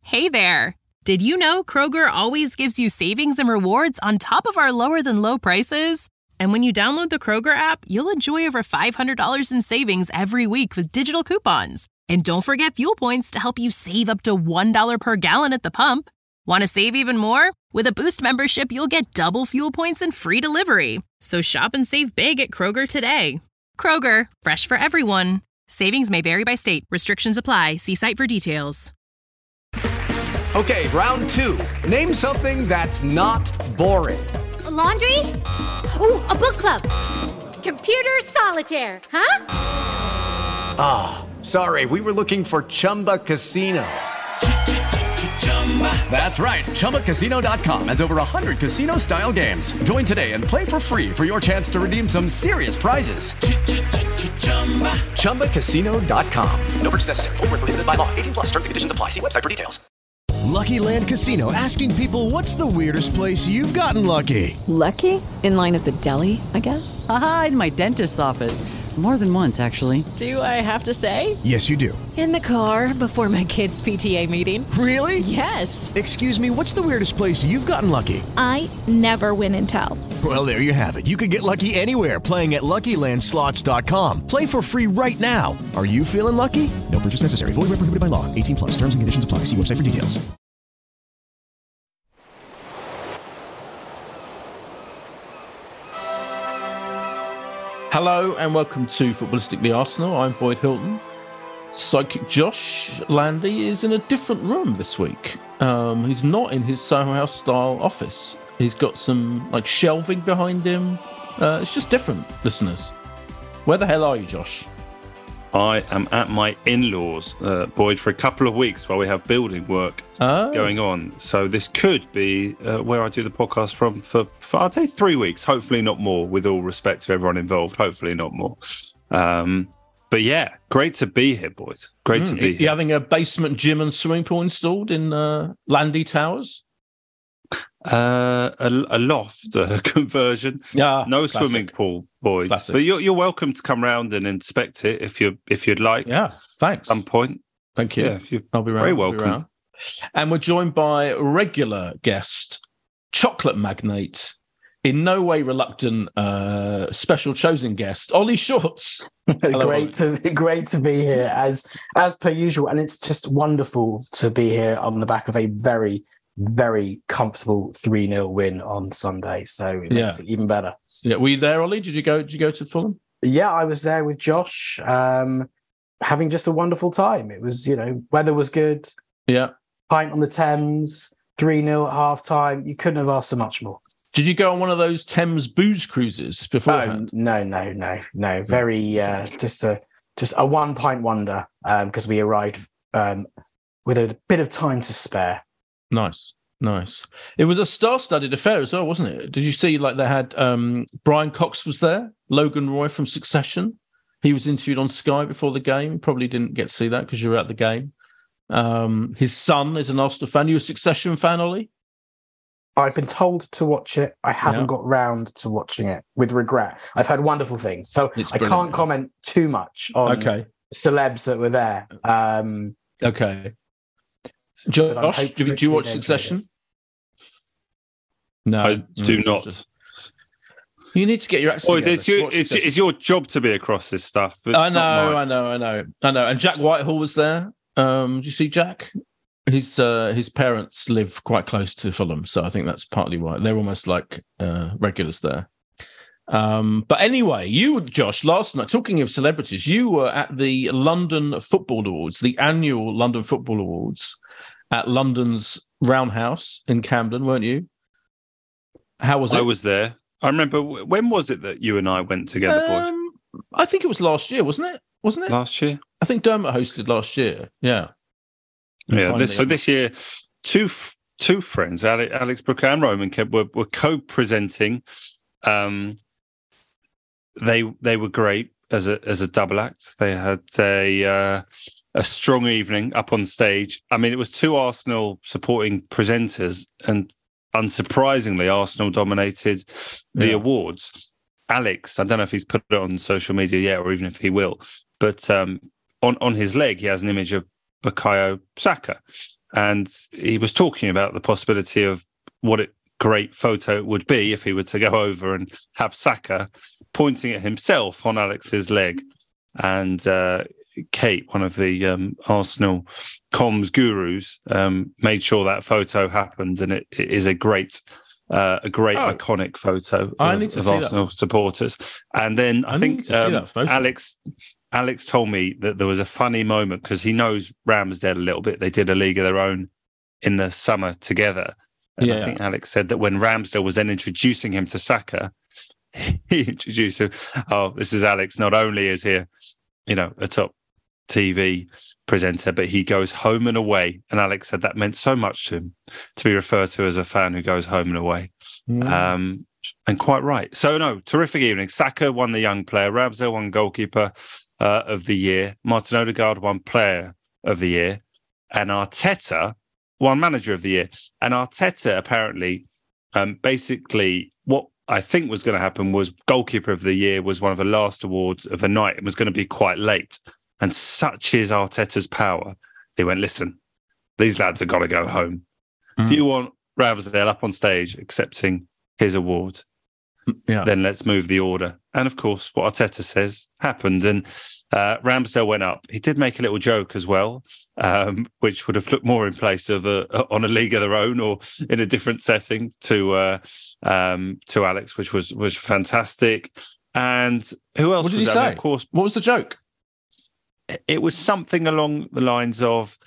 Hey there! Did you know Kroger always gives you savings and rewards on top of our lower-than-low prices? And when you download the Kroger app, you'll enjoy over $500 in savings every week with digital coupons. And don't forget fuel points to help you save up to $1 per gallon at the pump. Want to save even more? With a Boost membership, you'll get double fuel points and free delivery. So shop and save big at Kroger today. Kroger, fresh for everyone. Savings may vary by state. Restrictions apply. See site for details. Okay, round two. Name something that's not boring. A laundry? Ooh, a book club. Computer solitaire, huh? Ah, sorry, we were looking for Chumba Casino. That's right, ChumbaCasino.com has over 100 casino-style games. Join today and play for free for your chance to redeem some serious prizes. ChumbaCasino.com. No purchase necessary. Void where prohibited by law. 18 plus terms and conditions apply. See website for details. Lucky Land Casino, asking people, what's the weirdest place you've gotten lucky? Lucky? In line at the deli, I guess? Aha, in my dentist's office. More than once, actually. Do I have to say? Yes, you do. In the car before my kids' PTA meeting. Really? Yes. Excuse me, what's the weirdest place you've gotten lucky? I never win and tell. Well, there you have it. You can get lucky anywhere, playing at LuckyLandSlots.com. Play for free right now. Are you feeling lucky? No purchase necessary. Void where prohibited by law. 18 plus. Terms and conditions apply. See website for details. Hello and welcome to Footballistically Arsenal. I'm Boyd Hilton. Psychic Josh Landy is in a different room this week. He's not in his Soho House style office. He's got some shelving behind him. It's just different, listeners. Where the hell are you, Josh? I am at my in-laws, Boyd, for a couple of weeks while we have building work going on. So this could be where I do the podcast from for I'd say 3 weeks, hopefully not more, with all respect to everyone involved, hopefully not more. But yeah, great to be here, boys. Great to be here. You're having a basement gym and swimming pool installed in Landy Towers? A loft conversion. Yeah, no classic. Swimming pool, boys. Classic. But you're welcome to come round and inspect it if you'd like. Yeah, thanks. At some point. Thank you. Yeah, I'll be around. Very welcome. And we're joined by regular guest, chocolate magnate, in no way reluctant, special chosen guest, Ollie Shorts. Great to be here as per usual, and it's just wonderful to be here on the back of a very, very comfortable 3-0 win on Sunday. So it makes it even better. Yeah, were you there, Ollie? Did you go to Fulham? Yeah, I was there with Josh, having just a wonderful time. It was, weather was good. Yeah, pint on the Thames, 3-0 at half time. You couldn't have asked for much more. Did you go on one of those Thames booze cruises beforehand? No. Very just a 1 pint wonder because we arrived with a bit of time to spare. Nice. It was a star-studded affair as well, wasn't it? Did you see they had Brian Cox was there, Logan Roy from Succession. He was interviewed on Sky before the game. Probably didn't get to see that because you were at the game. His son is an Arsenal fan. You a Succession fan, Ollie? I've been told to watch it. I haven't got round to watching it, with regret. I've heard wonderful things, so I can't comment too much on celebs that were there. Okay. Josh, do you watch Succession? No, I do not. You need to get your accent. It's your job to be across this stuff. I know. And Jack Whitehall was there. Did you see Jack? His parents live quite close to Fulham, so I think that's partly why they're almost like regulars there. But anyway, you, Josh, last night, talking of celebrities, you were at the London Football Awards, the annual London Football Awards at London's Roundhouse in Camden, weren't you? How was it? I was there. I remember, when was it that you and I went together, boys? I think it was last year, wasn't it? Last year? I think Dermot hosted last year, yeah. Yeah, this year, two friends, Alex Brooker and Roman Kemp, were co-presenting. They were great as a double act. They had a strong evening up on stage. I mean, it was two Arsenal supporting presenters, and unsurprisingly, Arsenal dominated the awards. Alex, I don't know if he's put it on social media yet, or even if he will, but on his leg he has an image of Bukayo Saka, and he was talking about the possibility of what a great photo it would be if he were to go over and have Saka pointing at himself on Alex's leg. And Kate, one of the Arsenal comms gurus, made sure that photo happened, and it is a great iconic photo of Arsenal supporters. And then I think Alex told me that there was a funny moment because he knows Ramsdale a little bit. They did a league of their own in the summer together. And I think Alex said that when Ramsdale was then introducing him to Saka, he introduced him. Oh, this is Alex. Not only is he, a top TV presenter, but he goes home and away. And Alex said that meant so much to him to be referred to as a fan who goes home and away. And quite right. So no, terrific evening. Saka won the young player. Ramsdale won goalkeeper of the year. Martin Odegaard won player of the year. And Arteta won manager of the year. And Arteta apparently, basically what I think was going to happen was goalkeeper of the year was one of the last awards of the night and was going to be quite late. And such is Arteta's power. He went, listen, these lads have got to go home. If you want Ramsdale up on stage accepting his award, then let's move the order. And of course, what Arteta says happened. And Ramsdale went up. He did make a little joke as well, which would have looked more in place of on a league of their own or in a different setting to Alex, which was fantastic. And who else what did was he that? say? Of course, what was the joke? It was something along the lines of,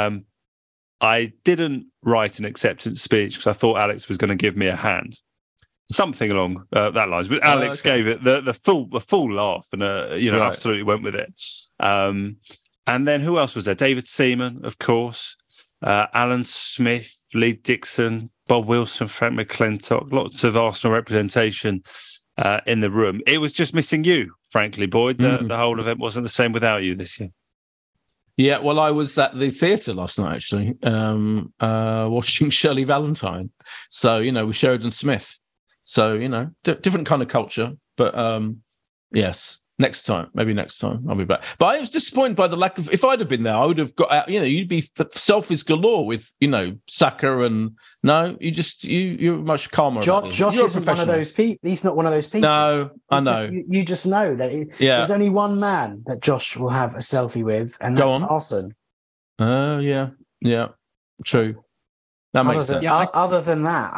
I didn't write an acceptance speech because I thought Alex was going to give me a hand. Something along that lines. But Alex gave it the full laugh and, absolutely went with it. And then who else was there? David Seaman, of course. Alan Smith, Lee Dixon, Bob Wilson, Frank McClintock. Lots of Arsenal representation in the room. It was just missing you, frankly, Boyd. The whole event wasn't the same without you this year. Yeah, well, I was at the theatre last night, actually, watching Shirley Valentine. So, with Sheridan Smith. So, different kind of culture. But, yes, maybe next time I'll be back. But I was disappointed by the lack of... If I'd have been there, I would have got out... you'd be selfies galore with, Saka and... No, you're much calmer. Josh isn't one of those people. He's not one of those people. No, I know. You just know that there's only one man that Josh will have a selfie with, and that's Arsene. Oh, yeah. Yeah, true. That makes sense. Other than that,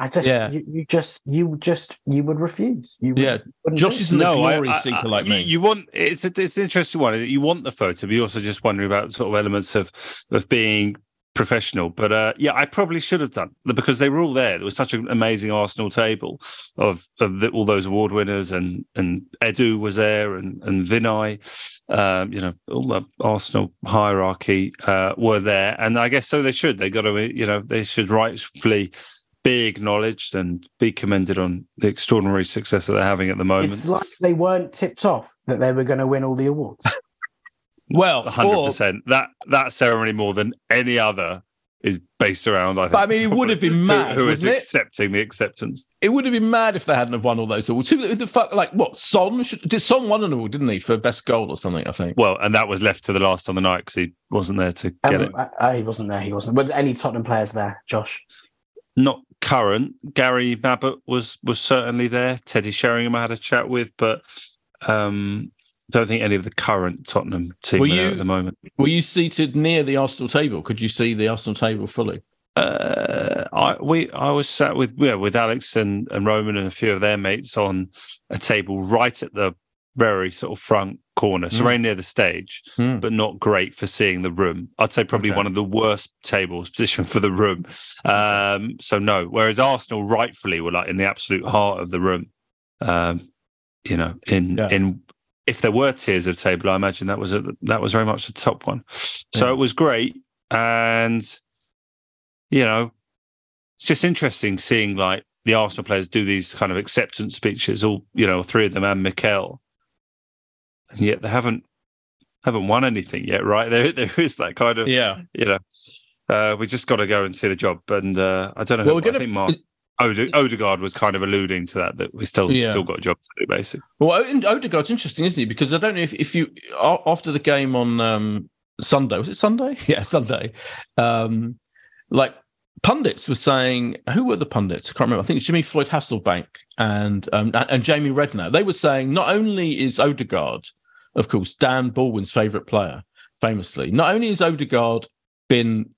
you would refuse. Josh isn't a glory seeker like me. You want it's an interesting one. You want the photo, but you're also just wondering about sort of elements of being professional. But I probably should have done because they were all there. There was such an amazing Arsenal table of all those award winners, and Edu was there, and Vinay. All the Arsenal hierarchy were there, and I guess so they should. They got to, they should rightfully be acknowledged and be commended on the extraordinary success that they're having at the moment. It's like they weren't tipped off that they were going to win all the awards. Well, 100%. That ceremony more than any other is based around, I think. But I mean, it would have been mad. Who is accepting the acceptance? It would have been mad if they hadn't have won all those awards. Who the fuck? Like what? Son? Son won an award, didn't he, for best goal or something? I think. Well, and that was left to the last on the night because he wasn't there to get it. He wasn't there. He wasn't. Were any Tottenham players there, Josh? Not current. Gary Mabbutt was certainly there. Teddy Sheringham I had a chat with, but don't think any of the current Tottenham team are there at the moment. Were you seated near the Arsenal table? Could you see the Arsenal table fully? I was sat with Alex and Roman and a few of their mates on a table right at the very sort of front corner, so very near the stage, but not great for seeing the room. I'd say probably one of the worst tables positioned for the room. So no, whereas Arsenal rightfully were like in the absolute heart of the room. In if there were tiers of table, I imagine that was very much the top one. So it was great, and it's just interesting seeing like the Arsenal players do these kind of acceptance speeches. All three of them and Mikel, and yet they haven't won anything yet, right? There is that kind of we just got to go and see the job, and I don't know. I think Mark. Odegaard was kind of alluding to that we still got a job to do, basically. Well, Odegaard's interesting, isn't he? Because I don't know if you after the game on Sunday, was it Sunday? Yeah, Sunday. like pundits were saying, who were the pundits? I can't remember. I think it's Jimmy Floyd Hasselbank and Jamie Redknapp. They were saying not only is Odegaard, of course, Dan Baldwin's favourite player, famously, not only has Odegaard been,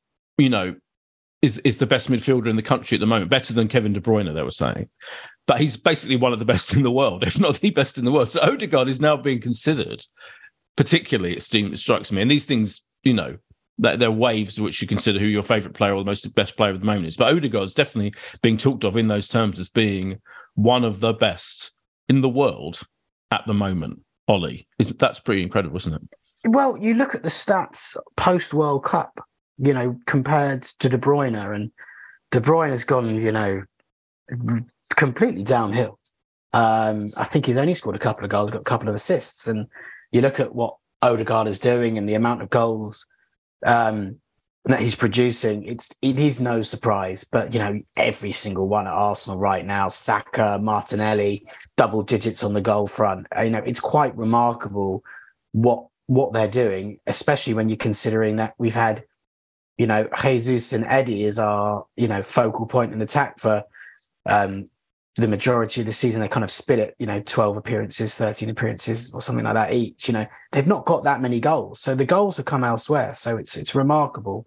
is the best midfielder in the country at the moment, better than Kevin De Bruyne, they were saying, but he's basically one of the best in the world, if not the best in the world. So Odegaard is now being considered, particularly, it strikes me. And these things, there are waves which you consider who your favourite player or the best player at the moment is. But Odegaard's definitely being talked of in those terms as being one of the best in the world at the moment. Ollie, that's pretty incredible, isn't it? Well, you look at the stats post-World Cup, compared to De Bruyne, and De Bruyne has gone, completely downhill. I think he's only scored a couple of goals, got a couple of assists. And you look at what Odegaard is doing and the amount of goals that he's producing, it is no surprise. But, every single one at Arsenal right now, Saka, Martinelli, double digits on the goal front. It's quite remarkable what they're doing, especially when you're considering that we've had, Jesus and Eddie is our, focal point in attack for the majority of the season. They kind of split it, 12 appearances, 13 appearances or something like that each. They've not got that many goals. So the goals have come elsewhere. So it's remarkable,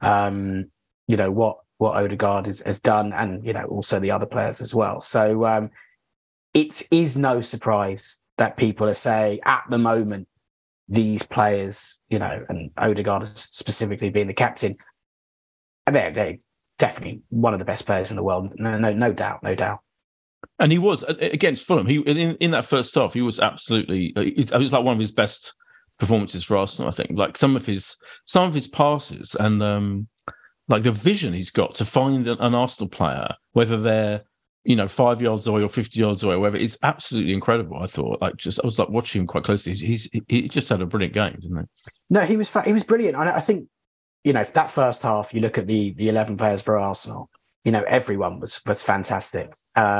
what Odegaard has done, and, also the other players as well. So it is no surprise that people are saying at the moment, these players, and Odegaard specifically being the captain, they're definitely one of the best players in the world. No doubt. And he was against Fulham. He in that first half, he was absolutely. It was like one of his best performances for Arsenal. I think, like some of his passes and like the vision he's got to find an Arsenal player, whether they're 5 yards away or 50 yards away, or whatever, it's absolutely incredible. I thought, I was watching him quite closely. He just had a brilliant game, didn't he? No, he was brilliant. I think, if that first half, you look at the 11 players for Arsenal, everyone was fantastic.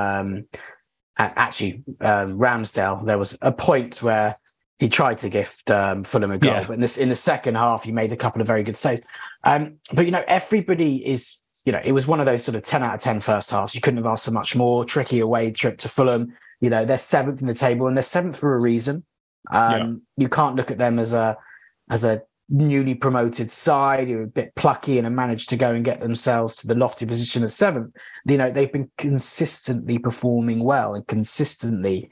Actually, Ramsdale, there was a point where he tried to gift Fulham a goal, but in the second half, he made a couple of very good saves. But everybody is. It was one of those sort of 10 out of 10 first halves. You couldn't have asked for much more. Tricky away trip to Fulham. They're seventh in the table, and they're seventh for a reason. You can't look at them as a newly promoted side who are a bit plucky and have managed to go and get themselves to the lofty position of seventh. They've been consistently performing well and consistently,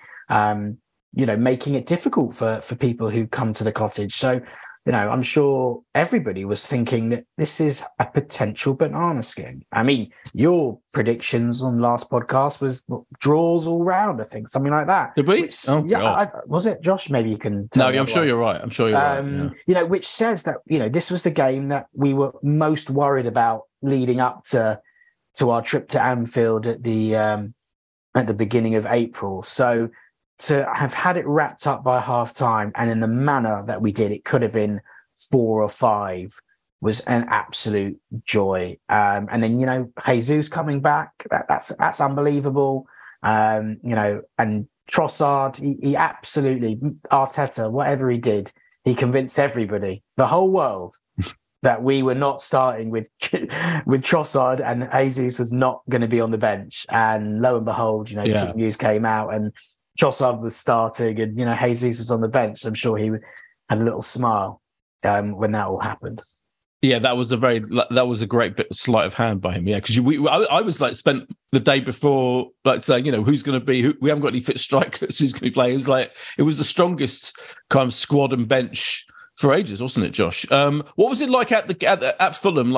making it difficult for people who come to the Cottage. So, I'm sure everybody was thinking that this is a potential banana skin. I mean, your predictions on last podcast was draws all round, I think, something like that. Did we? Was it, Josh? Maybe you can tell me. I'm sure you're right. Right. Which says that, this was the game that we were most worried about leading up to our trip to Anfield at the beginning of April. So to have had it wrapped up by half time and in the manner that we did, it could have been 4 or 5, was an absolute joy. And then, Jesus coming back, that's unbelievable. And Trossard, he absolutely, Arteta, whatever he did, he convinced everybody, the whole world, that we were not starting with Trossard and Jesus was not going to be on the bench. And lo and behold, team news came out and Trossard was starting and, Jesus was on the bench. I'm sure he had a little smile when that all happened. Yeah, that was a great bit sleight of hand by him. Yeah, because I was spent the day before saying, who's going to be? We haven't got any fit strikers. Who's going to be playing? It was the strongest kind of squad and bench for ages, wasn't it, Josh? What was it like at Fulham?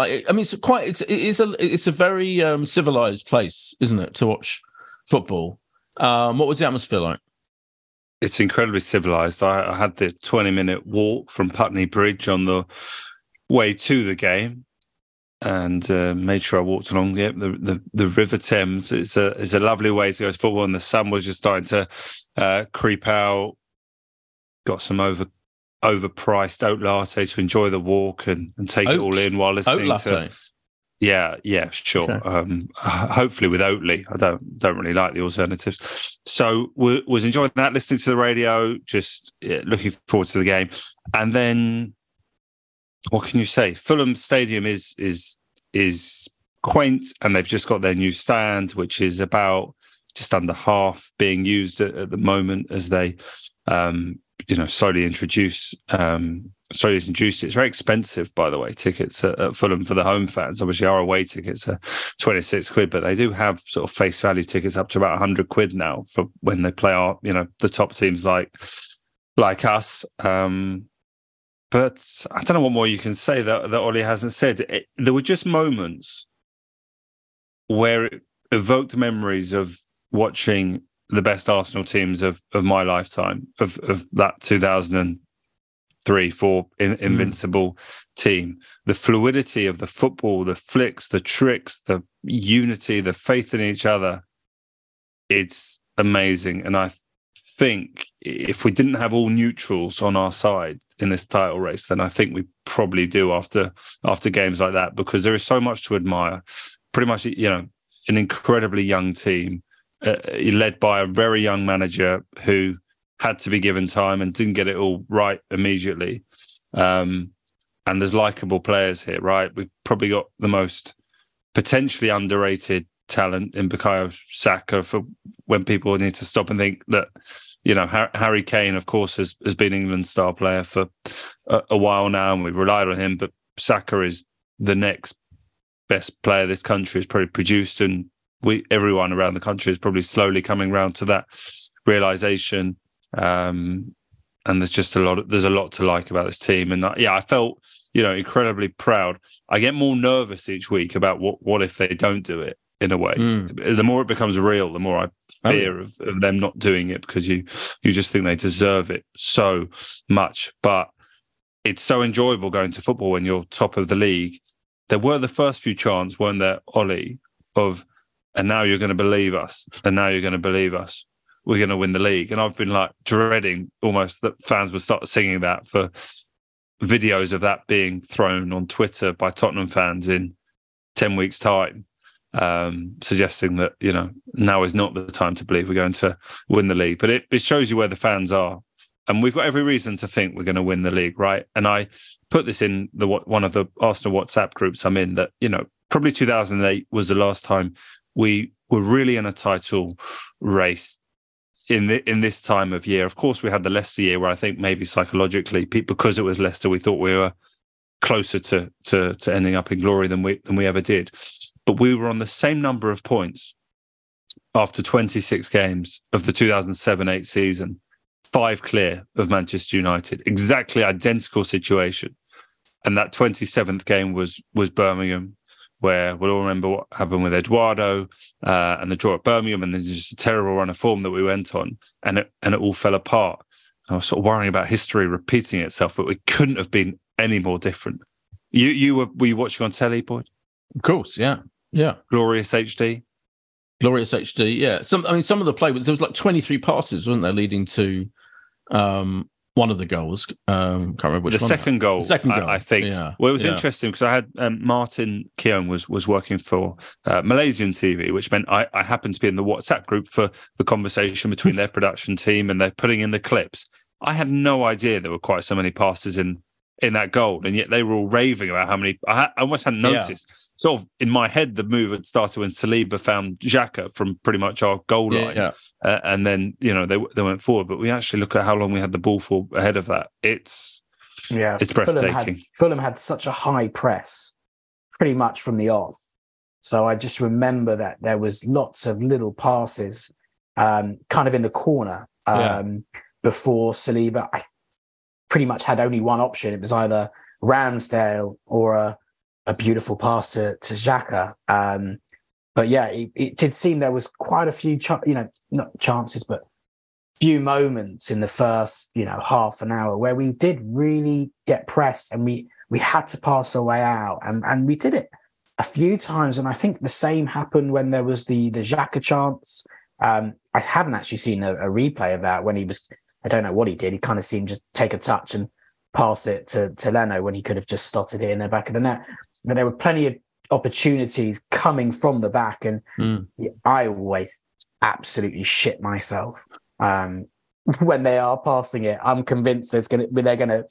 It's a very civilized place, isn't it, to watch football? What was the atmosphere like? It's incredibly civilized. I had the 20-minute walk from Putney Bridge on the way to the game, and made sure I walked along the River Thames. It's a lovely way to go to football, and the sun was just starting to creep out. Got some overpriced oat latte to enjoy the walk and take it all in while listening to. Yeah, sure. Okay. Hopefully with Oatly. I don't really like the alternatives. So was enjoying that, listening to the radio, just looking forward to the game. And then, what can you say? Fulham Stadium is is quaint, and they've just got their new stand, which is about just under half being used at the moment as they slowly introduce it. It's very expensive, by the way, tickets at Fulham for the home fans. Obviously our away tickets are 26 quid, but they do have sort of face value tickets up to about 100 quid now for when they play our, the top teams like us. But I don't know what more you can say that Ollie hasn't said. There were just moments where it evoked memories of watching the best Arsenal teams of my lifetime, of that 2003-4 invincible team. The fluidity of the football, the flicks, the tricks, the unity, the faith in each other. It's amazing. And I think if we didn't have all neutrals on our side in this title race, then I think we probably do after games like that, because there is so much to admire. Pretty much, an incredibly young team, led by a very young manager who had to be given time and didn't get it all right immediately. And there's likeable players here, right? We've probably got the most potentially underrated talent in Bukayo Saka, for when people need to stop and think that, Harry Kane, of course, has been England's star player for a while now, and we've relied on him, but Saka is the next best player this country has probably produced, and everyone around the country is probably slowly coming around to that realization. And there's a lot to like about this team. And I felt, incredibly proud. I get more nervous each week about what if they don't do it, in a way. The more it becomes real, the more I fear of them not doing it, because you just think they deserve it so much. But it's so enjoyable going to football when you're top of the league. There were the first few chants, weren't there, Ollie, of, and now you're going to believe us, and now you're going to believe us. We're going to win the league. And I've been dreading almost that fans would start singing that, for videos of that being thrown on Twitter by Tottenham fans in 10 weeks' time, suggesting that, now is not the time to believe we're going to win the league. But it shows you where the fans are. And we've got every reason to think we're going to win the league, right? And I put this in one of the Arsenal WhatsApp groups I'm in, that, probably 2008 was the last time we were really in a title race in this time of year. Of course, we had the Leicester year, where I think maybe psychologically, because it was Leicester, we thought we were closer to ending up in glory than we ever did. But we were on the same number of points after 26 games of the 2007-8 season, 5 clear of Manchester United. Exactly identical situation. And that 27th game was Birmingham, where we'll all remember what happened with Eduardo and the draw at Birmingham, and then just a terrible run of form that we went on, and it all fell apart. I was sort of worrying about history repeating itself, but we couldn't have been any more different. Were you watching on telly, Boyd? Of course, yeah. Glorious HD, yeah. Some of the play was, there was 23 passes, wasn't there, leading to one of the goals. Can't remember which one. The second goal, I think. Yeah. Well, it was interesting because I had Martin Keown was working for Malaysian TV, which meant I happened to be in the WhatsApp group for the conversation between their production team, and they're putting in the clips. I had no idea there were quite so many passes in that goal, and yet they were all raving about how many. I almost hadn't noticed. Sort of in my head, the move had started when Saliba found Xhaka from pretty much our goal line, and then they went forward. But we actually look at how long we had the ball for ahead of that. It's breathtaking. Fulham had such a high press, pretty much from the off. So I just remember that there was lots of little passes, kind of in the corner, before Saliba. I pretty much had only one option. It was either Ramsdale or a beautiful pass to Xhaka. But yeah, it did seem there was quite a few, not chances, but few moments in the first, half an hour where we did really get pressed, and we had to pass our way out, and we did it a few times. And I think the same happened when there was the Xhaka chance. I haven't actually seen a replay of that, when he was, I don't know what he did. He kind of seemed just take a touch and pass it to Leno, when he could have just slotted it in the back of the net. But there were plenty of opportunities coming from the back, and I always absolutely shit myself when they are passing it. I'm convinced they're going to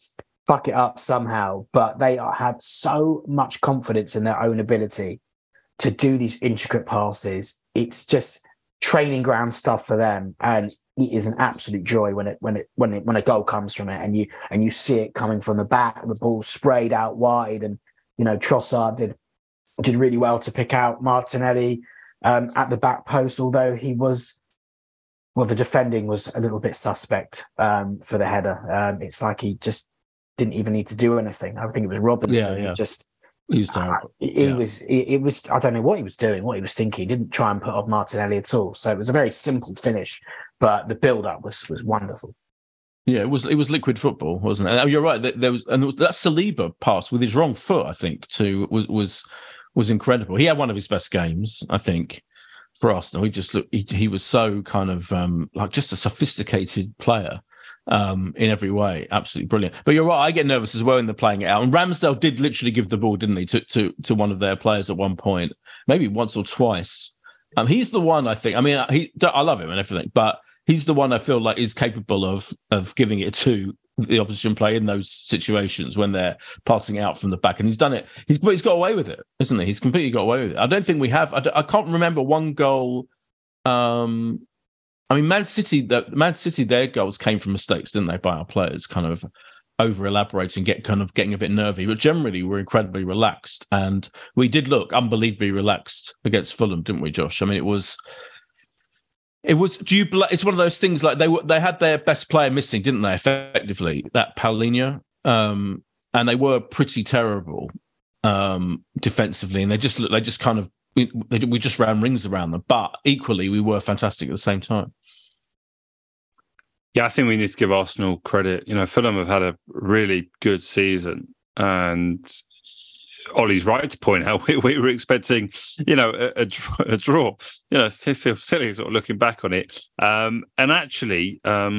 fuck it up somehow, but they have so much confidence in their own ability to do these intricate passes. It's just training ground stuff for them, and it is an absolute joy when a goal comes from it, and you see it coming from the back, the ball sprayed out wide, and Trossard did really well to pick out Martinelli at the back post, although the defending was a little bit suspect for the header. It's like he just didn't even need to do anything. I think it was Robinson. Yeah. He was terrible. It was. I don't know what he was doing, what he was thinking. He didn't try and put off Martinelli at all. So it was a very simple finish, but the build-up was wonderful. Yeah, it was liquid football, wasn't it? And you're right. There was that Saliba pass with his wrong foot, I think, too, was incredible. He had one of his best games, I think, for Arsenal. He just looked. He was so kind of like just a sophisticated player. In every way, absolutely brilliant. But you're right, I get nervous as well in the playing it out. And Ramsdale did literally give the ball, didn't he, to one of their players at one point, maybe once or twice. He's the one, I think. I mean, I love him and everything, but he's the one I feel like is capable of giving it to the opposition player in those situations when they're passing out from the back. And he's done it. He's got away with it, isn't he? He's completely got away with it. I don't think we have. I can't remember one goal. I mean, Man City, their goals came from mistakes, didn't they, by our players, kind of over-elaborating, getting a bit nervy. But generally, we're incredibly relaxed. And we did look unbelievably relaxed against Fulham, didn't we, Josh? I mean, it was. It's one of those things like they had their best player missing, didn't they, effectively, that Paulinho. And they were pretty terrible defensively. And we just ran rings around them. But equally, we were fantastic at the same time. Yeah, I think we need to give Arsenal credit. Fulham have had a really good season, and Ollie's right to point out we were expecting, a draw. It feels silly sort of looking back on it. And actually,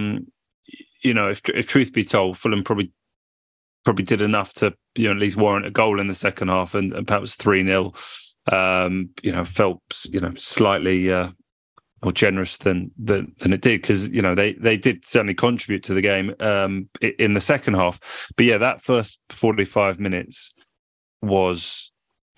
if truth be told, Fulham probably did enough to, at least warrant a goal in the second half, and perhaps 3-0. Felt slightly more generous than it did, because they did certainly contribute to the game in the second half. But yeah, that first 45 minutes was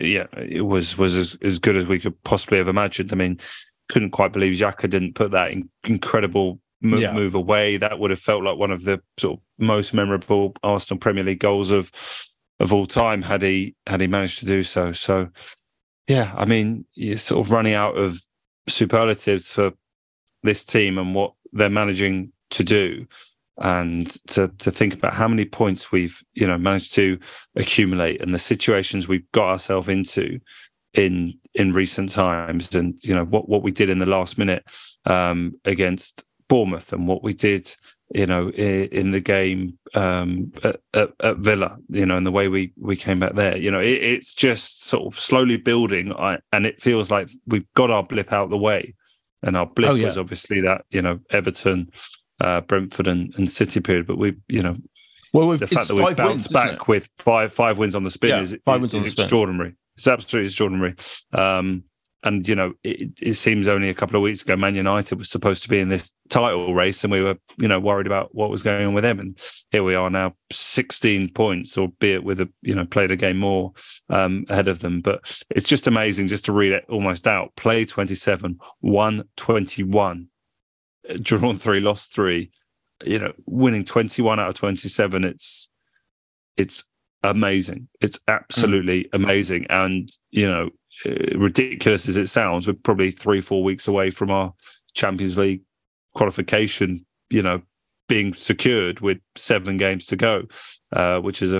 as good as we could possibly have imagined. I mean, couldn't quite believe Xhaka didn't put that incredible move away. That would have felt like one of the sort of most memorable Arsenal Premier League goals of all time had he managed to do so. So yeah, I mean, you're sort of running out of superlatives for this team and what they're managing to do, and to think about how many points we've managed to accumulate and the situations we've got ourselves into in recent times, and what we did in the last minute against Bournemouth, and what we did in the game at Villa, and the way we came back there. It's just sort of slowly building, and it feels like we've got our blip out the way. And our blip was obviously that, Everton, Brentford and City period. But the fact that we've bounced back with five wins on the spin is extraordinary. It's absolutely extraordinary. And, it seems only a couple of weeks ago, Man United was supposed to be in this title race, and we were, worried about what was going on with them. And here we are now, 16 points, albeit with played a game more ahead of them. But it's just amazing just to read it almost out. Play 27, won 21, drawn 3, lost 3, winning 21 out of 27. It's amazing. It's absolutely amazing. And, ridiculous as it sounds, we're probably 3-4 weeks away from our Champions League qualification, being secured with 7 games to go, which is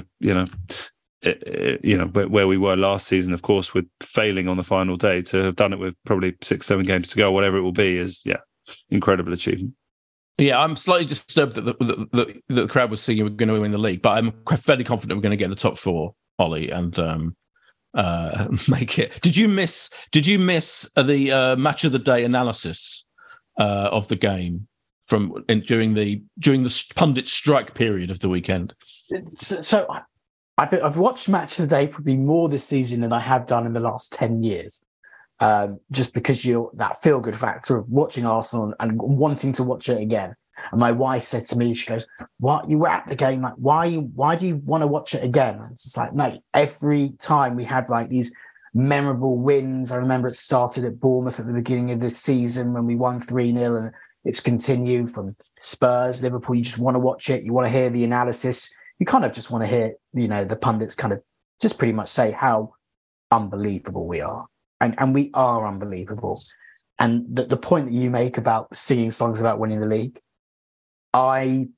where we were last season, of course, with failing on the final day. To have done it with probably 6-7 games to go, whatever it will be, is incredible achievement. Yeah, I'm slightly disturbed that the crowd was singing we're going to win the league, but I'm fairly confident we're going to get in the top 4, Ollie, and make it. Did you miss the match of the day analysis of the game during the pundit strike period of the weekend? So I've watched match of the day probably more this season than I have done in the last 10 years. Just because that feel good factor of watching Arsenal and wanting to watch it again. And my wife said to me, she goes, "What? You were at the game? Like, why do you want to watch it again?" And it's just like, no, every time we had like these memorable wins. I remember it started at Bournemouth at the beginning of this season when we won 3-0, and it's continued from Spurs, Liverpool. You just want to watch it. You want to hear the analysis. You kind of just want to hear, the pundits kind of just pretty much say how unbelievable we are. And we are unbelievable. And the point that you make about singing songs about winning the league, I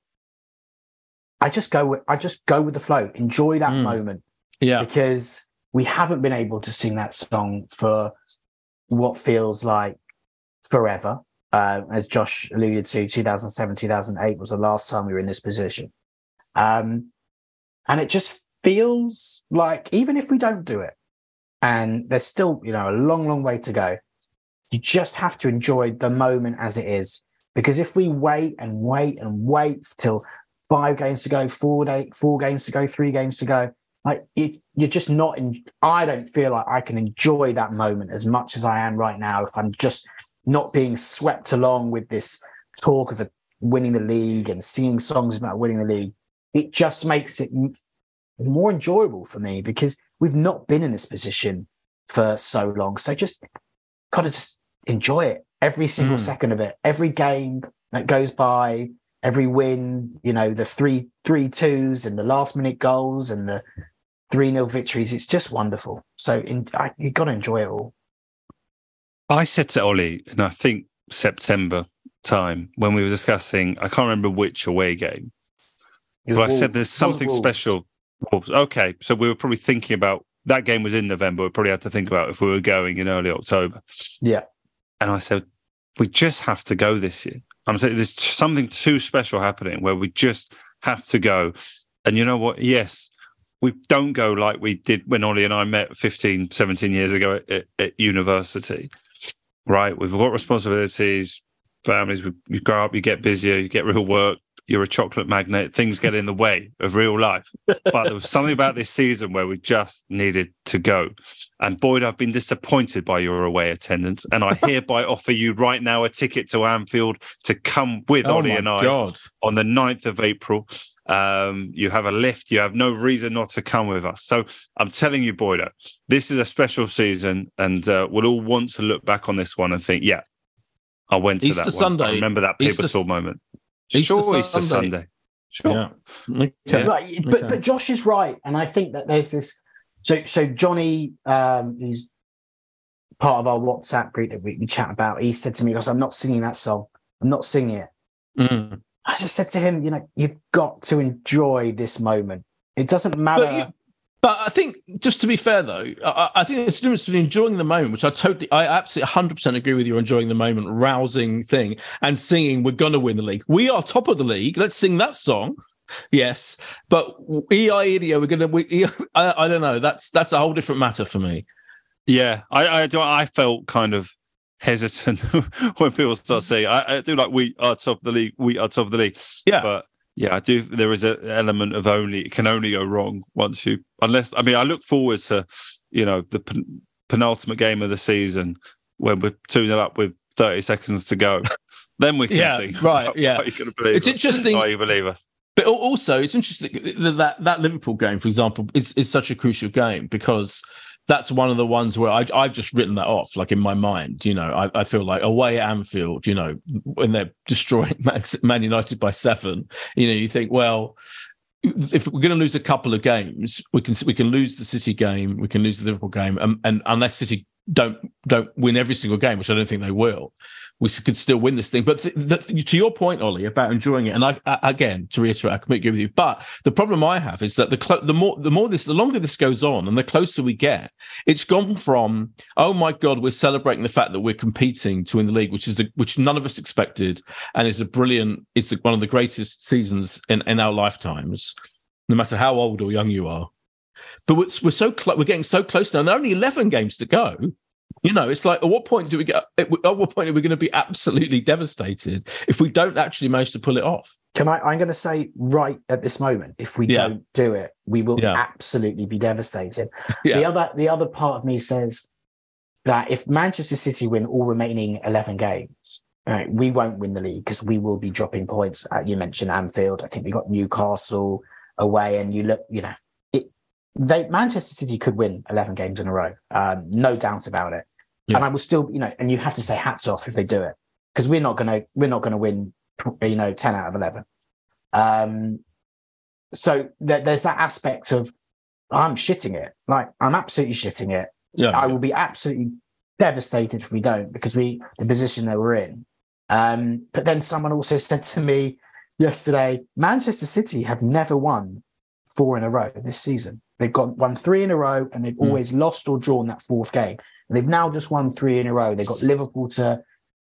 just go with the flow. Enjoy that moment. Yeah. Because we haven't been able to sing that song for what feels like forever. As Josh alluded to, 2007, 2008 was the last time we were in this position. And it just feels like, even if we don't do it, and there's still, a long, long way to go, you just have to enjoy the moment as it is. Because if we wait and wait and wait till 5 games to go, 4 games to go, 3 games to go, like you're just not I don't feel like I can enjoy that moment as much as I am right now if I'm just not being swept along with this talk of winning the league and singing songs about winning the league. It just makes it more enjoyable for me because we've not been in this position for so long. So just got to just enjoy it, every single second of it, every game that goes by, every win, the 3-2s and the last minute goals and the 3-0 victories. It's just wonderful. So you've got to enjoy it all. I said to Ollie, and I think September time, when we were discussing, I can't remember which away game, but I said there's something special. Wolves. Okay, so we were probably thinking about, that game was in November, we probably had to think about if we were going in early October. Yeah. And I said, we just have to go this year. I'm saying there's something too special happening where we just have to go. And you know what? Yes, we don't go like we did when Ollie and I met 15, 17 years ago at university, right? We've got responsibilities, families, you grow up, you get busier, you get real work, you're a chocolate magnet, things get in the way of real life. But there was something about this season where we just needed to go. And Boyd, I've been disappointed by your away attendance. And I hereby offer you right now a ticket to Anfield to come with Ollie and I on the 9th of April. You have a lift. You have no reason not to come with us. So I'm telling you, Boyd, this is a special season. And we'll all want to look back on this one and think, yeah, I went to Easter that Sunday. one. I remember that pivotal moment. Easter Sunday. Sure. Yeah. Okay. But Josh is right. And I think that there's this. So Johnny, who's part of our WhatsApp group that we chat about, he said to me, I'm not singing that song. I'm not singing it. I just said to him, you've got to enjoy this moment. It doesn't matter. But I think, just to be fair, though, I think there's a difference between enjoying the moment, which I absolutely 100% agree with you, enjoying the moment, rousing thing, and singing, we're going to win the league. We are top of the league. Let's sing that song. Yes. But E-I-E-D-O, we're going to, I don't know. That's a whole different matter for me. Yeah. I felt kind of hesitant when people start saying, I do like, we are top of the league. We are top of the league. Yeah. But yeah, I do. There is an element of it can only go wrong I look forward to, the penultimate game of the season when we're 2-0 up with 30 seconds to go. Then we can sing. Right. Yeah. It's interesting. Why you believe us. But also, it's interesting that Liverpool game, for example, is such a crucial game because that's one of the ones where I've just written that off, like in my mind. I feel like away at Anfield, when they're destroying Man United by 7, you think, well, if we're going to lose a couple of games, we can lose the City game, we can lose the Liverpool game, and unless City don't win every single game, which I don't think they will, we could still win this thing. But to your point, Ollie, about enjoying it, and I again, to reiterate, I completely agree with you. But the problem I have is that the longer this goes on, and the closer we get, it's gone from, oh my God, we're celebrating the fact that we're competing to win the league, which none of us expected, and is one of the greatest seasons in our lifetimes, no matter how old or young you are. But we're getting so close now. And there are only 11 games to go. It's like, at what point are we going to be absolutely devastated if we don't actually manage to pull it off? I'm going to say right at this moment, if we don't do it, we will absolutely be devastated. Yeah. The other part of me says that if Manchester City win all remaining 11 games, we won't win the league because we will be dropping points. You mentioned Anfield. I think we got Newcastle away, and you look, Manchester City could win 11 games in a row, no doubt about it. Yeah. And I will still, and you have to say hats off if they do it, because we're not going to win, 10 out of 11. So there's that aspect of I'm shitting it, like I'm absolutely shitting it. Yeah, I will be absolutely devastated if we don't, because the position that we're in. But then someone also said to me yesterday, Manchester City have never won 4 in a row this season. They've won 3 in a row, and they've always lost or drawn that 4th game. And they've now just won 3 in a row. They've got Liverpool to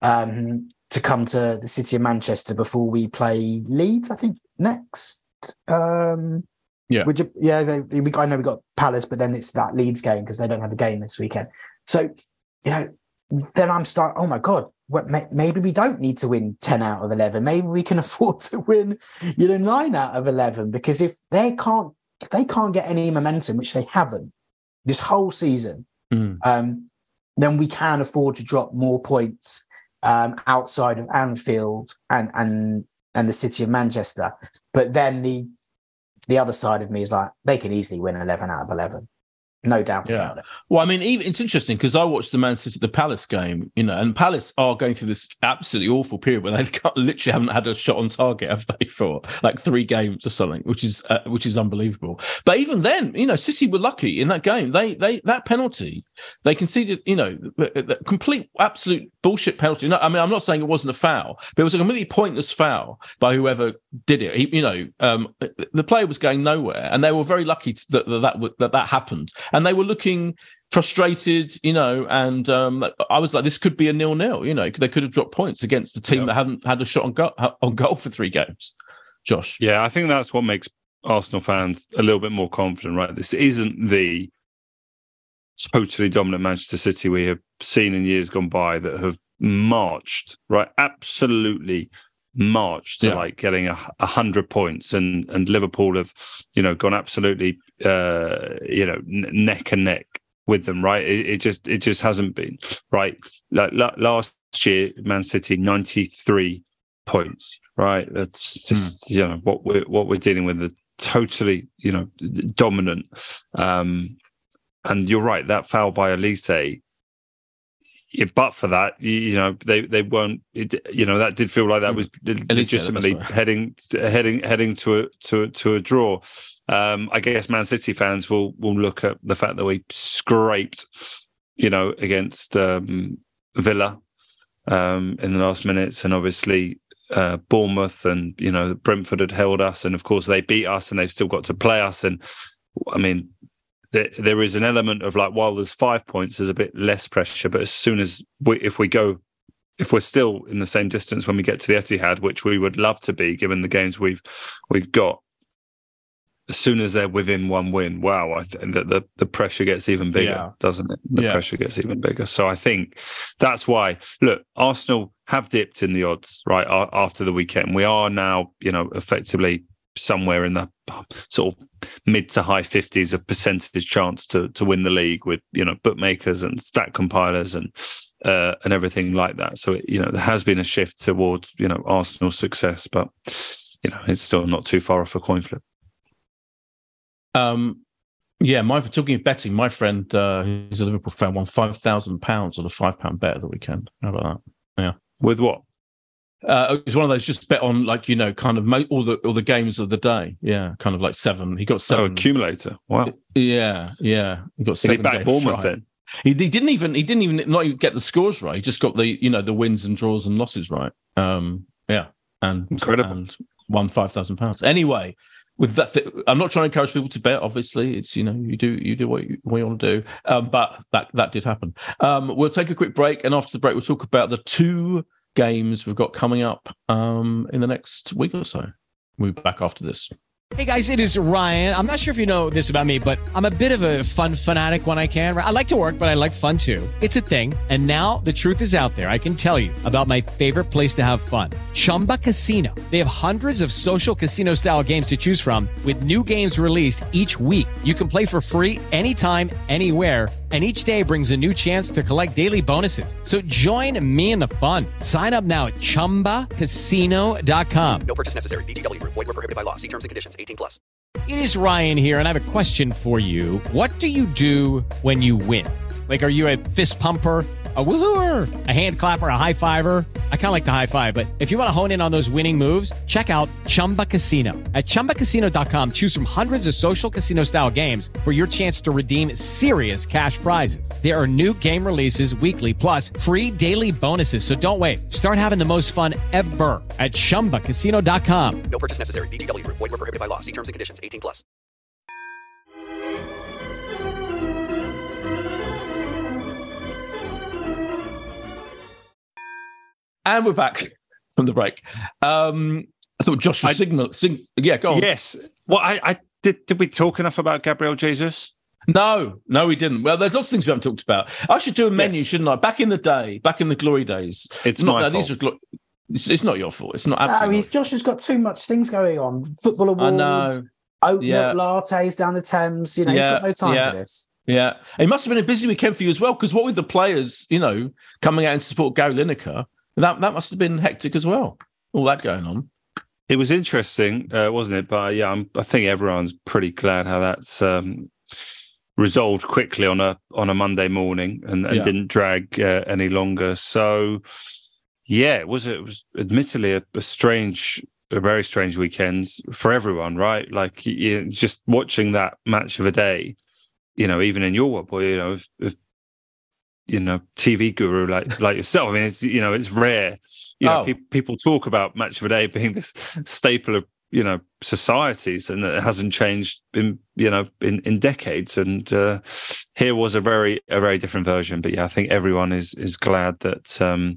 come to the city of Manchester before we play Leeds, I think, next. I know we got Palace, but then it's that Leeds game because they don't have a game this weekend. So, then I'm starting, oh my God, maybe we don't need to win 10 out of 11. Maybe we can afford to win, 9 out of 11, because if they can't get any momentum, which they haven't this whole season, then we can afford to drop more points outside of Anfield and the city of Manchester. But then the other side of me is like, they can easily win 11 out of 11. No doubt about it. Well, I mean, even it's interesting because I watched the Palace game, and Palace are going through this absolutely awful period where they literally haven't had a shot on target, have they, for like 3 games or something, which is unbelievable. But even then, City were lucky in that game. They that penalty they conceded, the complete absolute bullshit penalty. No, I mean, I'm not saying it wasn't a foul, but it was a completely pointless foul by whoever did it. The player was going nowhere, and they were very lucky that happened. And they were looking frustrated, and I was like, this could be a 0-0, because they could have dropped points against a team that hadn't had a shot on goal for 3 games. Josh? Yeah, I think that's what makes Arsenal fans a little bit more confident, right? This isn't the totally dominant Manchester City we have seen in years gone by that have marched, right? Absolutely marched to like getting 100 points, and Liverpool have gone absolutely neck and neck with them, right? It just hasn't been right. Like last year, Man City 93 points, right? That's just what we're dealing with, the totally dominant. And you're right, that foul by Elise. But for that, they won't. That did feel like that was legitimately heading to a draw. I guess Man City fans will look at the fact that we scraped, against Villa in the last minutes, and obviously Bournemouth, and Brentford had held us, and of course they beat us, and they've still got to play us. And I mean, there is an element of like, while there's 5 points, there's a bit less pressure. But as soon as if we're still in the same distance when we get to the Etihad, which we would love to be, given the games we've got, as soon as they're within 1 win, wow, the pressure gets even bigger, doesn't it? The pressure gets even bigger. So I think that's why, look, Arsenal have dipped in the odds, right, after the weekend. We are now, effectively somewhere in the sort of mid to high 50s of percentage chance to win the league, with bookmakers and stat compilers and everything like that. So there has been a shift towards Arsenal's success, but it's still not too far off a coin flip. Talking of betting, my friend who's a Liverpool fan won £5,000 on a £5 bet at the weekend. How about that? Yeah. With what? It was one of those, just bet on kind of all the games of the day. Yeah, kind of like 7. He got 7. Oh, accumulator. Wow. Yeah. He got 7. Did he back Bournemouth then? He didn't even not even get the scores right. He just got the the wins and draws and losses right. And incredible. And won £5,000. Anyway, with that, I'm not trying to encourage people to bet. Obviously, it's you do what you want to do. But that did happen. We'll take a quick break, and after the break, we'll talk about the 2 games we've got coming up in the next week or so. We'll be back after this. Hey guys, it is Ryan. I'm not sure if you know this about me, but I'm a bit of a fun fanatic when I can. I like to work, but I like fun too. It's a thing. And now the truth is out there. I can tell you about my favorite place to have fun. Chumba Casino. They have hundreds of social casino style games to choose from with new games released each week. You can play for free anytime, anywhere. And each day brings a new chance to collect daily bonuses. So join me in the fun. Sign up now at ChumbaCasino.com. No purchase necessary. VGW Group. Void where prohibited by law. See terms and conditions. 18+. It is Ryan here, and I have a question for you. What do you do when you win? Like, are you a fist pumper, a woohooer, a hand clapper, a high fiver? I kind of like the high five, but if you want to hone in on those winning moves, check out Chumba Casino. At ChumbaCasino.com, choose from hundreds of social casino-style games for your chance to redeem serious cash prizes. There are new game releases weekly, plus free daily bonuses, so don't wait. Start having the most fun ever at ChumbaCasino.com. No purchase necessary. VGW Group. Void where prohibited by law. See terms and conditions. 18+. And we're back from the break. I thought Josh was yeah, go on. Yes. Well, I did we talk enough about Gabriel Jesus? No, we didn't. Well, there's lots of things we haven't talked about. I should do a menu, shouldn't I? Back in the day, back in the glory days. It's not my fault. It's not your fault. It's not absolutely. Josh has got too much things going on. Football awards, oat milk lattes down the Thames. You know, he's got no time for this. Yeah. It must have been a busy weekend for you as well, because what with the players, coming out and support Gary Lineker, that must have been hectic as well. All that going on. It was interesting, wasn't it? But I think everyone's pretty glad how that's resolved quickly on a Monday morning and didn't drag any longer. So, yeah, it was admittedly a very strange weekend for everyone, right? Like just watching that match of a day, even in your world, if TV guru like yourself. I mean, it's rare. People talk about match of a day being this staple of societies, and it hasn't changed in decades. And here was a very different version. But yeah, I think everyone is glad that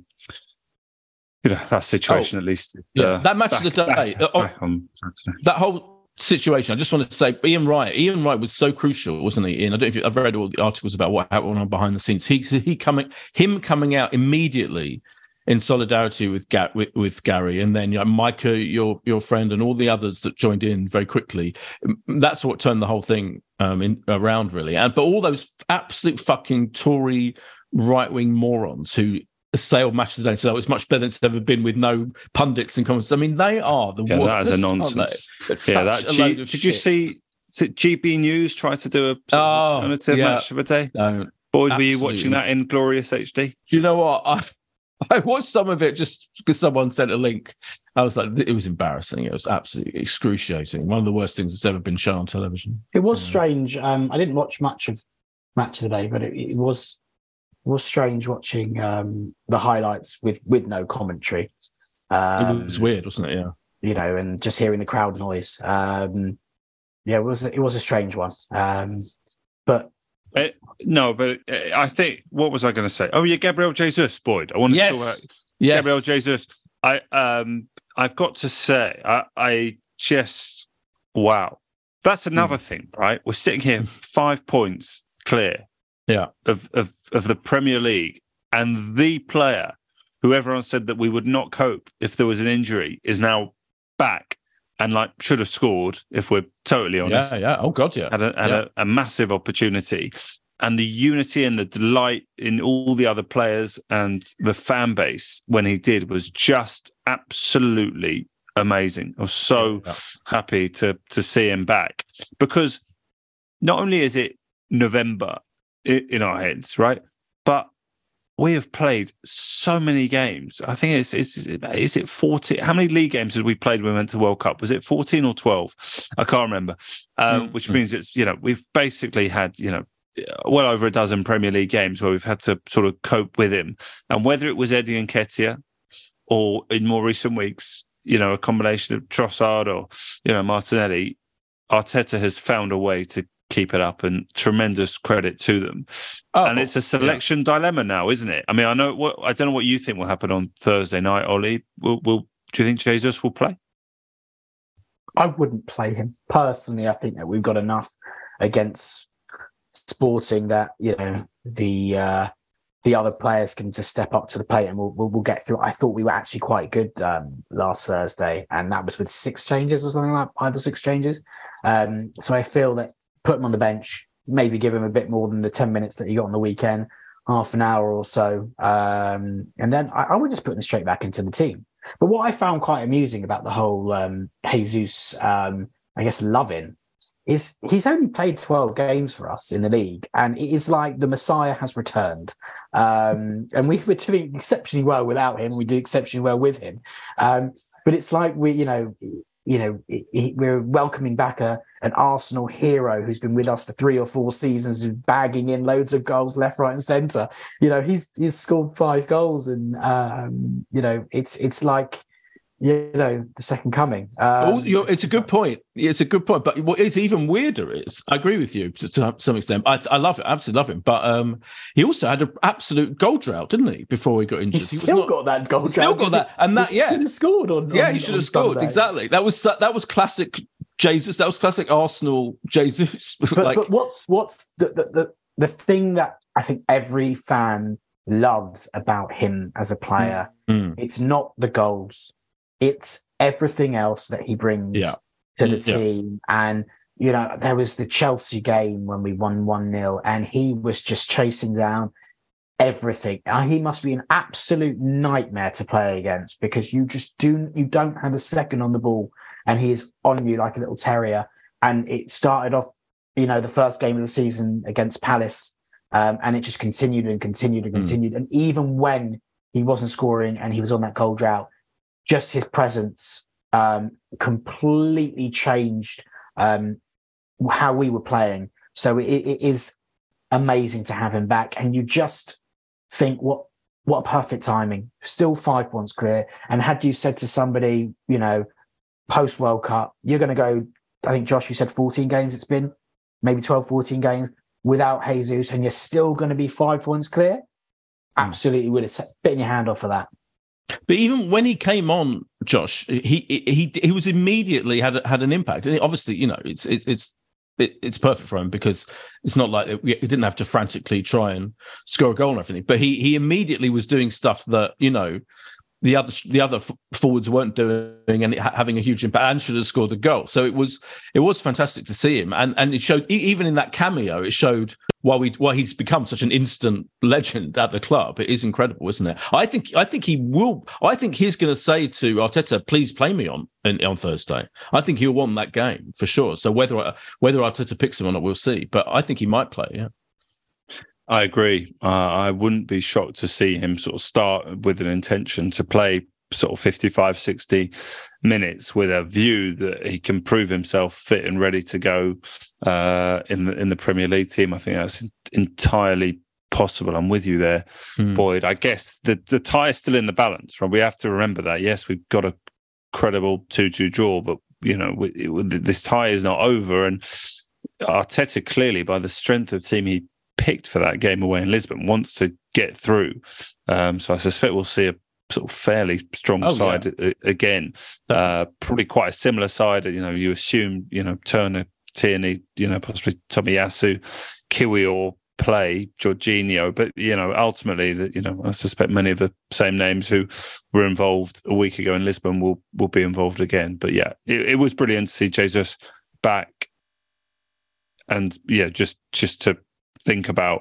that situation at least. That match of the day, that whole situation. I just want to say, Ian Wright was so crucial, wasn't he? Ian, I don't know if I've read all the articles about what happened on behind the scenes. Him coming out immediately in solidarity with Gary, and then Micah, your friend, and all the others that joined in very quickly. That's what turned the whole thing around, really. But all those absolute fucking Tory right-wing morons who assailed match of the day, so it's much better than it's ever been, with no pundits and comments. I mean, they are the worst. That is a nonsense. Did you see? Is it GB News try to do a alternative match of a day? No, boys, were you watching that in glorious HD? Do you know what? I watched some of it just because someone sent a link. I was like, it was embarrassing. It was absolutely excruciating. One of the worst things that's ever been shown on television. It was strange. I didn't watch much of Match of the Day, but it was strange watching the highlights with no commentary. It was weird, wasn't it? Yeah. And just hearing the crowd noise. It was a strange one. But I think, what was I going to say? Oh, yeah, Gabriel Jesus, Boyd. I want to talk about Gabriel Jesus. I've got to say, I just, wow. That's another thing, right? We're sitting here 5 points clear of the Premier League, and the player who everyone said that we would not cope if there was an injury is now back and should have scored, if we're totally honest. Oh God, yeah. Had a massive opportunity, and the unity and the delight in all the other players and the fan base when he did was just absolutely amazing. I was so happy to see him back, because not only is it November in our heads, right? But we have played so many games. I think is it 40? How many league games did we played when we went to World Cup? Was it 14 or 12? I can't remember. Which means it's, we've basically had, well over a dozen Premier League games where we've had to sort of cope with him. And whether it was Eddie Nketiah or in more recent weeks, a combination of Trossard or, Martinelli, Arteta has found a way to keep it up, and tremendous credit to them. And it's a selection dilemma now, isn't it? I mean, I don't know what you think will happen on Thursday night, Ollie. Do you think Jesus will play? I wouldn't play him personally. I think that we've got enough against Sporting that the other players can just step up to the plate, and we'll get through. I thought we were actually quite good last Thursday, and that was with 6 changes or something, like 5 or 6 changes. So I feel that put him on the bench, maybe give him a bit more than the 10 minutes that he got on the weekend, half an hour or so, and then I would just put him straight back into the team. But what I found quite amusing about the whole Jesus, loving, is he's only played 12 games for us in the league, and it is like the Messiah has returned. And we were doing exceptionally well without him. We do exceptionally well with him. But it's like we're welcoming back an Arsenal hero who's been with us for 3 or 4 seasons, who's bagging in loads of goals left, right, and centre. He's scored 5 goals, and it's like the second coming. It's a good point. It's a good point. But what is even weirder is, I agree with you to some extent. I love it, absolutely love him. But he also had an absolute goal drought, didn't he? Before he got injured, he still got that goal drought. Still got that, and that he should have scored on. He should have scored. Sundays. Exactly. That was classic Jesus. That was classic Arsenal Jesus. But what's the thing that I think every fan loves about him as a player? It's not the goals. It's everything else that he brings to the team. And, there was the Chelsea game when we won 1-0, and he was just chasing down everything. He must be an absolute nightmare to play against, because you don't have a second on the ball, and he is on you like a little terrier. And it started off, the first game of the season against Palace, and it just continued and continued and continued. And even when he wasn't scoring and he was on that cold drought, just his presence completely changed how we were playing. So it is amazing to have him back. And you just think, what a perfect timing. Still 5 points clear. And had you said to somebody, post World Cup, you're going to go, I think, Josh, you said 14 games it's been, maybe 12, 14 games without Jesus, and you're still going to be 5 points clear? Absolutely would have bitten your hand off for that. But even when he came on, Josh, he was immediately had an impact. And obviously, it's perfect for him, because it's not like he didn't have to frantically try and score a goal and everything. But he immediately was doing stuff that the other forwards weren't doing, and having a huge impact, and should have scored a goal. So it was fantastic to see him, and it showed, even in that cameo, it showed why he's become such an instant legend at the club. It is incredible, isn't it? I think he will. I think he's going to say to Arteta, "Please play me on Thursday." I think he'll want that game for sure. So whether Arteta picks him or not, we'll see. But I think he might play. Yeah. I agree. I wouldn't be shocked to see him sort of start with an intention to play sort of 55, 60 minutes, with a view that he can prove himself fit and ready to go in the Premier League team. I think that's entirely possible. I'm with you there, Boyd. I guess the tie is still in the balance, right? We have to remember that. Yes, we've got a credible 2-2 draw, but this tie is not over. And Arteta, clearly, by the strength of team he picked for that game away in Lisbon, wants to get through. So I suspect we'll see a sort of fairly strong side again. Probably quite a similar side. You assume, Turner, Tierney, possibly Tomiyasu, Kiwior play, Jorginho. But, ultimately, I suspect many of the same names who were involved a week ago in Lisbon will be involved again. But yeah, it was brilliant to see Jesus back. And yeah, just to think about,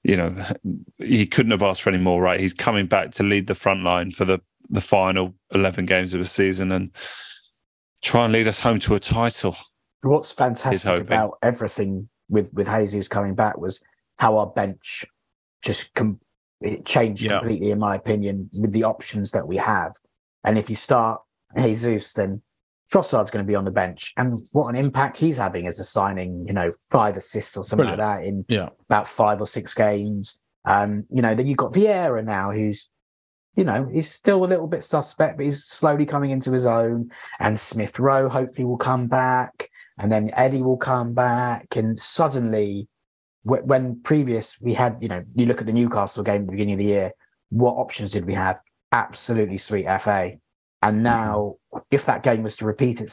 he couldn't have asked for any more, right? He's coming back to lead the front line for the final 11 games of the season and try and lead us home to a title. What's fantastic about everything with Jesus coming back was how our bench just it changed completely, in my opinion, with the options that we have. And if you start Jesus, then Trossard's going to be on the bench, and what an impact he's having as a signing, 5 assists or something like that in about 5 or 6 games. Then you've got Vieira now, who's, he's still a little bit suspect, but he's slowly coming into his own. And Smith Rowe hopefully will come back, and then Eddie will come back. And suddenly, when previous we had, you look at the Newcastle game at the beginning of the year, what options did we have? Absolutely sweet FA. And now, if that game was to repeat itself,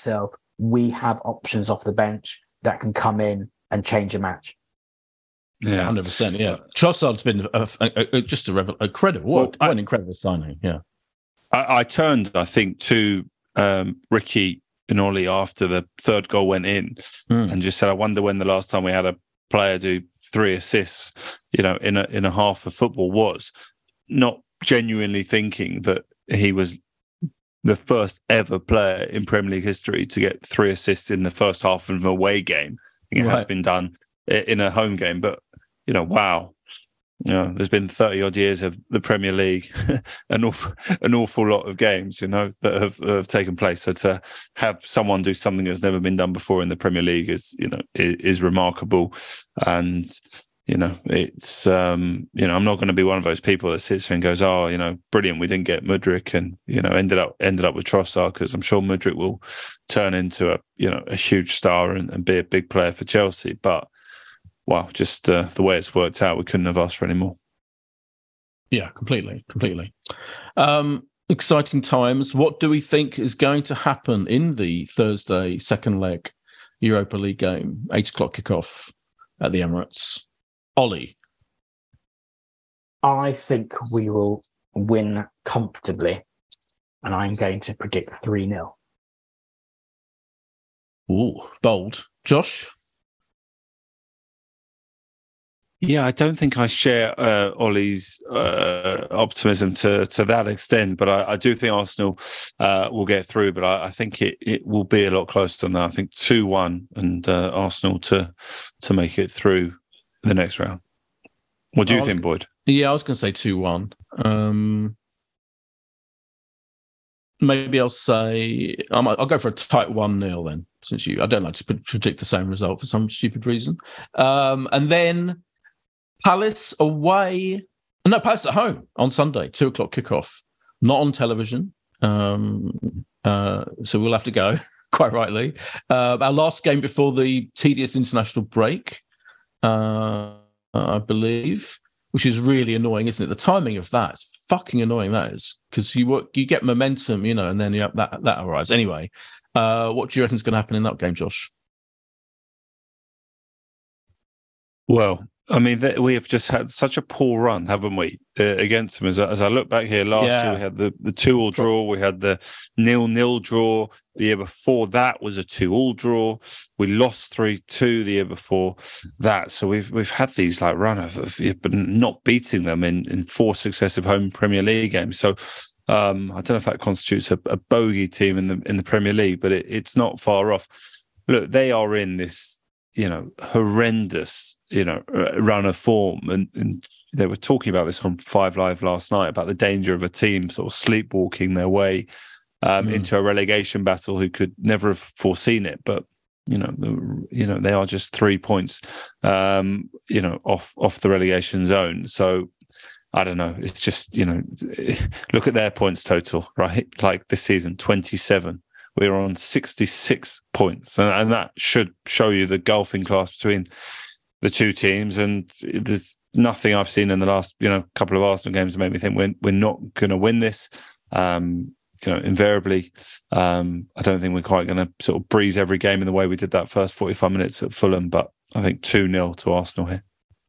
we have options off the bench that can come in and change a match. Yeah, 100%. Yeah, Trossard's been just a incredible. What an incredible signing! Yeah, I turned, I think, to Ricky and Ollie after the third goal went in, and just said, "I wonder when the last time we had a player do 3 assists, in a half of football was." Not genuinely thinking that he was the first ever player in Premier League history to get 3 assists in the first half of an away game. I think it has been done in a home game, but wow. There's been 30 odd years of the Premier League, an awful lot of games, that have taken place. So to have someone do something that's never been done before in the Premier League is remarkable. And, it's, I'm not going to be one of those people that sits here and goes, brilliant, we didn't get Mudryk and, ended up with Trossard, because I'm sure Mudryk will turn into a huge star and be a big player for Chelsea. But wow, just the way it's worked out, we couldn't have asked for any more. Yeah, completely. Exciting times. What do we think is going to happen in the Thursday second leg Europa League game, 8:00 kickoff at the Emirates? Ollie? I think we will win comfortably, and I'm going to predict 3-0. Ooh, bold. Josh? Yeah, I don't think I share Ollie's optimism to that extent, but I do think Arsenal will get through. But I think it will be a lot closer than that. I think 2-1 and Arsenal to make it through the next round. What do you think, Boyd? Yeah, I was going to say 2-1. Maybe I'll say I'll go for a tight 1-0 then, since I don't like to predict the same result for some stupid reason. And then Palace away. No, Palace at home on Sunday, 2:00 kickoff. Not on television. So we'll have to go, quite rightly. Our last game before the tedious international break, I believe, which is really annoying, isn't it? The timing of that is fucking annoying, that is, because you get momentum, and then that arrives. Anyway, what do you reckon is going to happen in that game, Josh? Well, I mean, we have just had such a poor run, haven't we, against them? As I look back here, last year we had the 2-2 draw, we had the 0-0 draw. The year before that was a 2-2 draw. We lost 3-2 the year before that. So we've had these run of but not beating them in 4 successive home Premier League games. So I don't know if that constitutes a bogey team in the Premier League, but it's not far off. Look, they are in this horrendous run of form, and they were talking about this on 5 Live last night about the danger of a team sort of sleepwalking their way into a relegation battle who could never have foreseen it. But they are just 3 points off the relegation zone. So I don't know, it's just look at their points total, right? Like this season, 27. We're on 66 points, and that should show you the gulfing class between the two teams. And there's nothing I've seen in the last couple of Arsenal games that made me think we're not going to win this. Invariably, I don't think we're quite going to sort of breeze every game in the way we did that first 45 minutes at Fulham. But I think 2-0 to Arsenal here.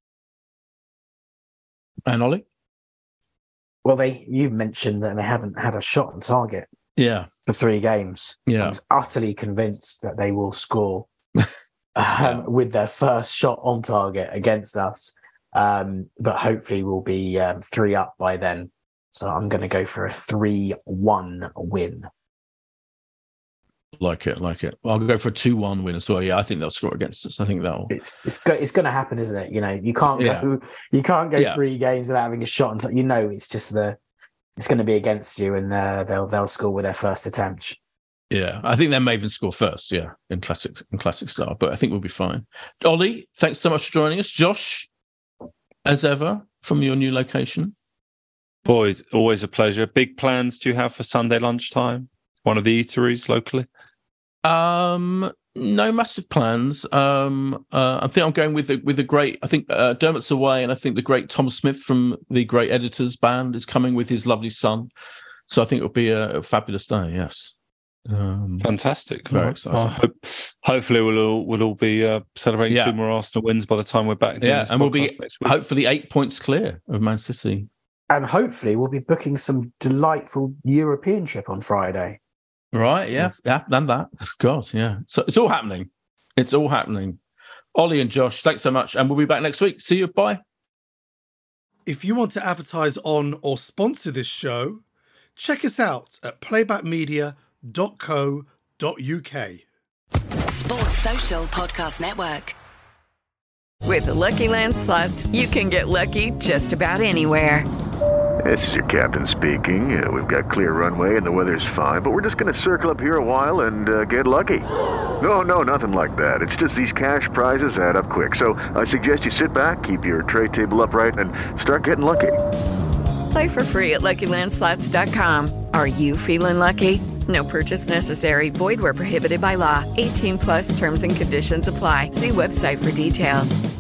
And Ollie? Well, you mentioned that they haven't had a shot on target. Yeah, for 3 games. Yeah, I was utterly convinced that they will score with their first shot on target against us. But hopefully we'll be 3 up by then. So I'm going to go for a 3-1 win. Like it. Well, I'll go for a 2-1 win as well. Yeah, I think they'll score against us. I think that'll. It's going to happen, isn't it? You can't go 3 games without having a shot. And it's just it's going to be against you, and they'll score with their first attempt. Yeah, I think they may even score first. Yeah, in classic style, but I think we'll be fine. Ollie, thanks so much for joining us. Josh, as ever, from your new location. Boyd, always a pleasure. Big plans do you have for Sunday lunchtime? One of the eateries locally? No massive plans. I think I'm going with the great. I think Dermot's away, and I think the great Tom Smith from the Great Editors Band is coming with his lovely son. So I think it'll be a fabulous day. Yes. Fantastic. Very exciting. Hopefully we'll all be celebrating 2 more Arsenal wins by the time we're back. And we'll be hopefully 8 points clear of Man City. And hopefully we'll be booking some delightful European trip on Friday. Right, yeah, and that. God, yeah. So it's all happening. It's all happening. Ollie and Josh, thanks so much. And we'll be back next week. See you. Bye. If you want to advertise on or sponsor this show, check us out at playbackmedia.co.uk. Sports Social Podcast Network. With the Lucky Land Slots, you can get lucky just about anywhere. This is your captain speaking. We've got clear runway and the weather's fine, but we're just going to circle up here a while and get lucky. No, nothing like that. It's just these cash prizes add up quick. So I suggest you sit back, keep your tray table upright, and start getting lucky. Play for free at LuckyLandSlots.com. Are you feeling lucky? No purchase necessary. Void where prohibited by law. 18+ terms and conditions apply. See website for details.